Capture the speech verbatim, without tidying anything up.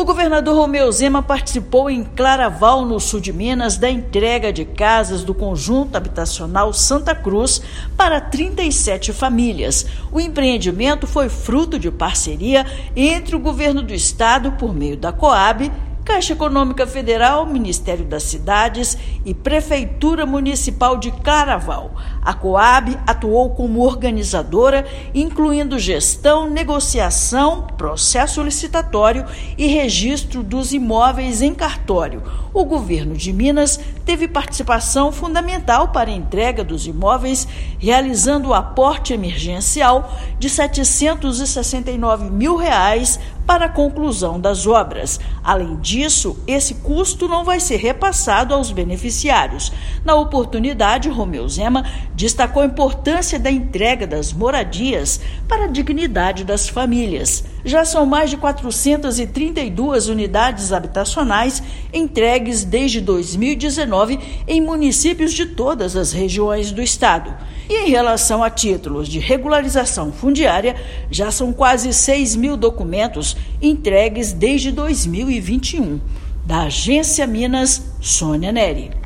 O governador Romeu Zema participou em Claraval, no sul de Minas, da entrega de casas do conjunto habitacional Santa Cruz para trinta e sete famílias. O empreendimento foi fruto de parceria entre o governo do estado, por meio da Coab, Caixa Econômica Federal, Ministério das Cidades e Prefeitura Municipal de Claraval. A Coab atuou como organizadora, incluindo gestão, negociação, processo licitatório e registro dos imóveis em cartório. O governo de Minas teve participação fundamental para a entrega dos imóveis, realizando o aporte emergencial de setecentos e sessenta e nove mil reais para a conclusão das obras. Além disso, esse custo não vai ser repassado aos beneficiários. Na oportunidade, Romeu Zema destacou a importância da entrega das moradias para a dignidade das famílias. Já são mais de quatrocentas e trinta e duas unidades habitacionais entregues desde dois mil e dezenove em municípios de todas as regiões do estado. E em relação a títulos de regularização fundiária, já são quase seis mil documentos entregues desde dois mil e vinte e um. Da Agência Minas, Sônia Neri.